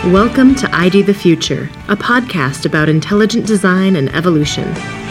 Welcome to ID the Future, a podcast about intelligent design and evolution.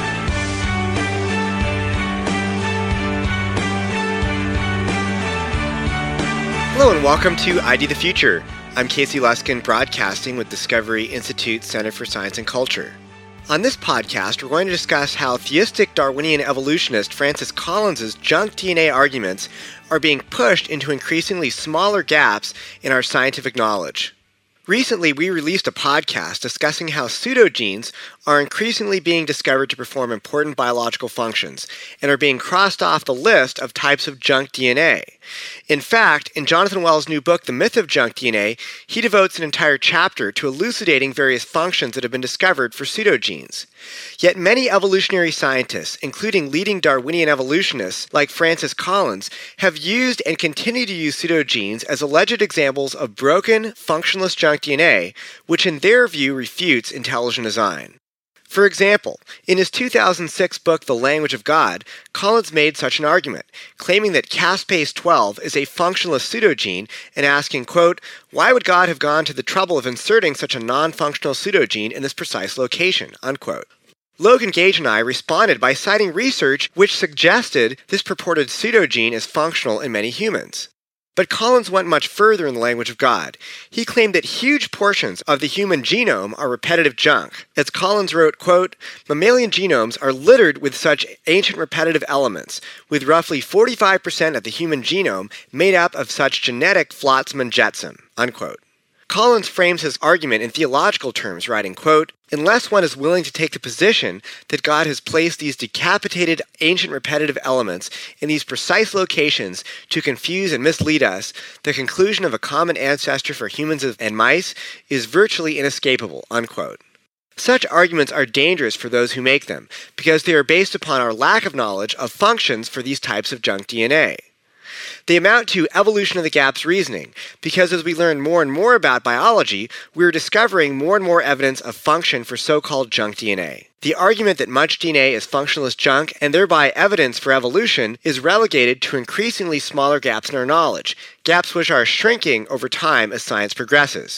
Hello and welcome to ID the Future. I'm Casey Luskin, broadcasting with Discovery Institute Center for Science and Culture. On this podcast, we're going to discuss how theistic Darwinian evolutionist Francis Collins' junk DNA arguments are being pushed into increasingly smaller gaps in our scientific knowledge. Recently, we released a podcast discussing how pseudogenes are increasingly being discovered to perform important biological functions and are being crossed off the list of types of junk DNA. In fact, in Jonathan Wells' new book, The Myth of Junk DNA, he devotes an entire chapter to elucidating various functions that have been discovered for pseudogenes. Yet many evolutionary scientists, including leading Darwinian evolutionists like Francis Collins, have used and continue to use pseudogenes as alleged examples of broken, functionless junk DNA, which in their view refutes intelligent design. For example, in his 2006 book, The Language of God, Collins made such an argument, claiming that caspase-12 is a functionless pseudogene and asking, quote, "Why would God have gone to the trouble of inserting such a non-functional pseudogene in this precise location?" Unquote. Logan Gage and I responded by citing research which suggested this purported pseudogene is functional in many humans. But Collins went much further in The Language of God. He claimed that huge portions of the human genome are repetitive junk. As Collins wrote, quote, "Mammalian genomes are littered with such ancient repetitive elements, with roughly 45% of the human genome made up of such genetic flotsam and jetsam," unquote. Collins frames his argument in theological terms, writing, quote, "Unless one is willing to take the position that God has placed these decapitated ancient repetitive elements in these precise locations to confuse and mislead us, the conclusion of a common ancestor for humans and mice is virtually inescapable," unquote. Such arguments are dangerous for those who make them, because they are based upon our lack of knowledge of functions for these types of junk DNA. They amount to evolution of the gaps reasoning, because as we learn more and more about biology, we're discovering more and more evidence of function for so-called junk DNA. The argument that much DNA is functionless junk and thereby evidence for evolution is relegated to increasingly smaller gaps in our knowledge, gaps which are shrinking over time as science progresses.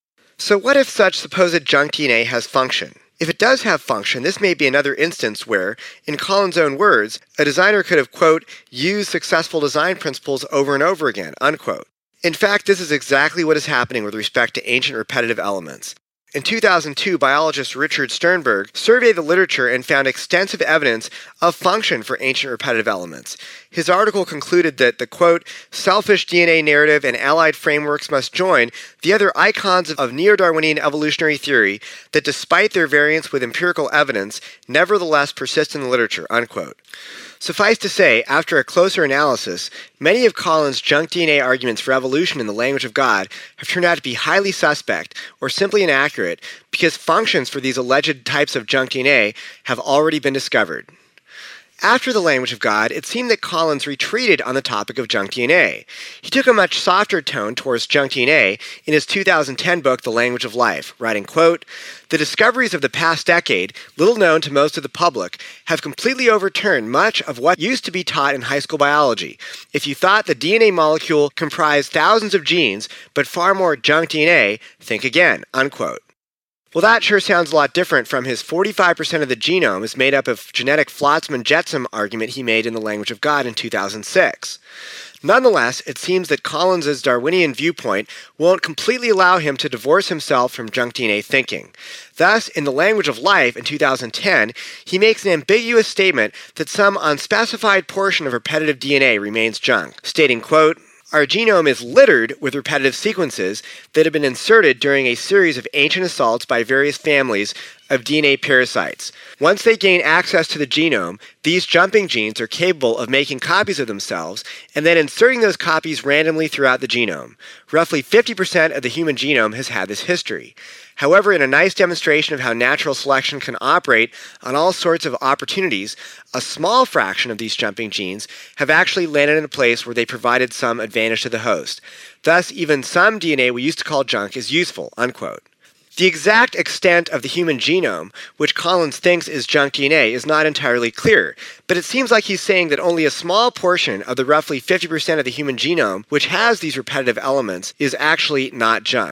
So what if such supposed junk DNA has function? If it does have function, this may be another instance where, in Collins' own words, a designer could have, quote, "used successful design principles over and over again," unquote. In fact, this is exactly what is happening with respect to ancient repetitive elements. In 2002, biologist Richard Sternberg surveyed the literature and found extensive evidence of function for ancient repetitive elements. His article concluded that the, quote, "selfish DNA narrative and allied frameworks must join the other icons of neo-Darwinian evolutionary theory that despite their variance with empirical evidence, nevertheless persist in the literature," unquote. Suffice to say, after a closer analysis, many of Collins' junk DNA arguments for evolution in The Language of God have turned out to be highly suspect or simply inaccurate because functions for these alleged types of junk DNA have already been discovered. After The Language of God, it seemed that Collins retreated on the topic of junk DNA. He took a much softer tone towards junk DNA in his 2010 book, The Language of Life, writing, quote, "The discoveries of the past decade, little known to most of the public, have completely overturned much of what used to be taught in high school biology. If you thought the DNA molecule comprised thousands of genes, but far more junk DNA, think again," unquote. Well, that sure sounds a lot different from his 45% of the genome is made up of genetic flotsam and jetsam argument he made in The Language of God in 2006. Nonetheless, it seems that Collins' Darwinian viewpoint won't completely allow him to divorce himself from junk DNA thinking. Thus, in The Language of Life in 2010, he makes an ambiguous statement that some unspecified portion of repetitive DNA remains junk, stating, quote, "Our genome is littered with repetitive sequences that have been inserted during a series of ancient assaults by various families of DNA parasites. Once they gain access to the genome, these jumping genes are capable of making copies of themselves and then inserting those copies randomly throughout the genome. Roughly 50% of the human genome has had this history. However, in a nice demonstration of how natural selection can operate on all sorts of opportunities, a small fraction of these jumping genes have actually landed in a place where they provided some advantage to the host. Thus, even some DNA we used to call junk is useful," unquote. The exact extent of the human genome, which Collins thinks is junk DNA, is not entirely clear, but it seems like he's saying that only a small portion of the roughly 50% of the human genome, which has these repetitive elements, is actually not junk.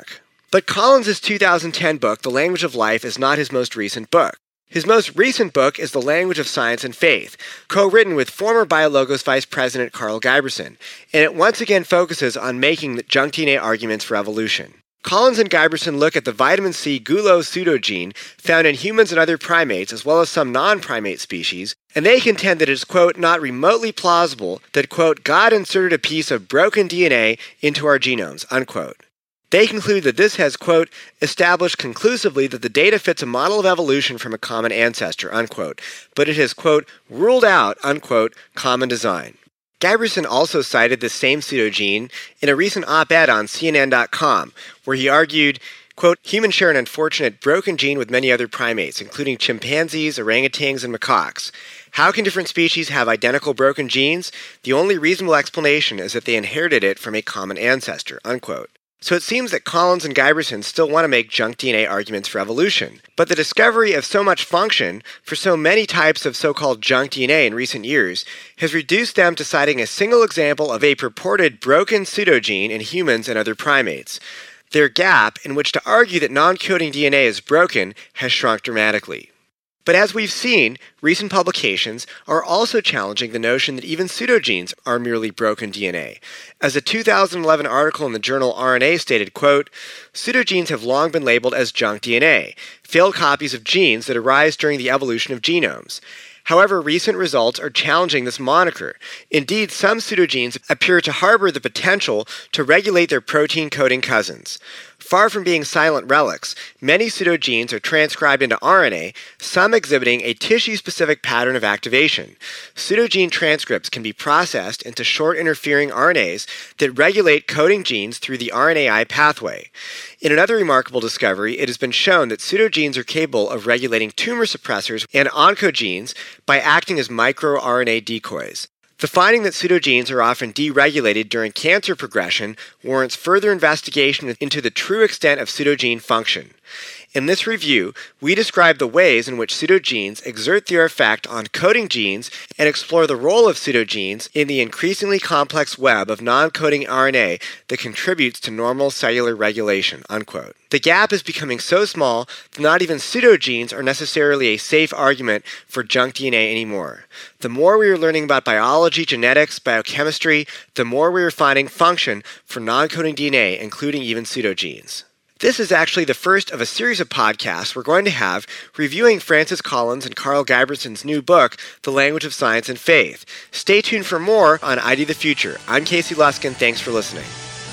But Collins' 2010 book, The Language of Life, is not his most recent book. His most recent book is The Language of Science and Faith, co-written with former BioLogos Vice President Carl Guiberson, and it once again focuses on making the junk DNA arguments for evolution. Collins and Guiberson look at the vitamin C gulo pseudogene found in humans and other primates, as well as some non-primate species, and they contend that it is, quote, not remotely plausible that, quote, God inserted a piece of broken DNA into our genomes, unquote. They conclude that this has, quote, established conclusively that the data fits a model of evolution from a common ancestor, unquote, but it has, quote, ruled out, unquote, common design. Guiberson also cited this same pseudogene in a recent op-ed on CNN.com, where he argued, quote, humans share an unfortunate broken gene with many other primates, including chimpanzees, orangutans, and macaques. How can different species have identical broken genes? The only reasonable explanation is that they inherited it from a common ancestor, unquote. So it seems that Collins and Guiberson still want to make junk DNA arguments for evolution. But the discovery of so much function for so many types of so-called junk DNA in recent years has reduced them to citing a single example of a purported broken pseudogene in humans and other primates. Their gap in which to argue that non-coding DNA is broken has shrunk dramatically. But as we've seen, recent publications are also challenging the notion that even pseudogenes are merely broken DNA. As a 2011 article in the journal RNA stated, quote, pseudogenes have long been labeled as junk DNA, failed copies of genes that arise during the evolution of genomes. However, recent results are challenging this moniker. Indeed, some pseudogenes appear to harbor the potential to regulate their protein-coding cousins. Far from being silent relics, many pseudogenes are transcribed into RNA, some exhibiting a tissue-specific pattern of activation. Pseudogene transcripts can be processed into short interfering RNAs that regulate coding genes through the RNAi pathway. In another remarkable discovery, it has been shown that pseudogenes are capable of regulating tumor suppressors and oncogenes by acting as microRNA decoys. The finding that pseudogenes are often deregulated during cancer progression warrants further investigation into the true extent of pseudogene function. In this review, we describe the ways in which pseudogenes exert their effect on coding genes and explore the role of pseudogenes in the increasingly complex web of non-coding RNA that contributes to normal cellular regulation, unquote. The gap is becoming so small that not even pseudogenes are necessarily a safe argument for junk DNA anymore. The more we are learning about biology, genetics, biochemistry, the more we are finding function for non-coding DNA, including even pseudogenes. This is actually the first of a series of podcasts we're going to have reviewing Francis Collins and Carl Guiberson's new book, The Language of Science and Faith. Stay tuned for more on ID the Future. I'm Casey Luskin. Thanks for listening.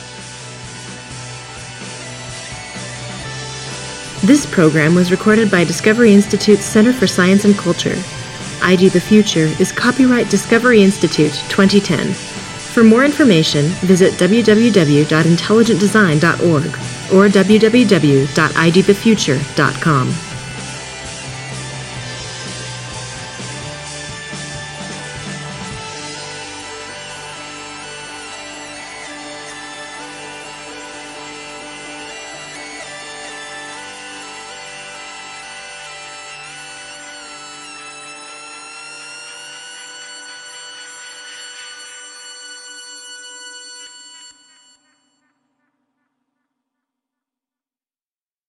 This program was recorded by Discovery Institute's Center for Science and Culture. ID the Future is copyright Discovery Institute 2010. For more information, visit www.intelligentdesign.org or www.idthefuture.com.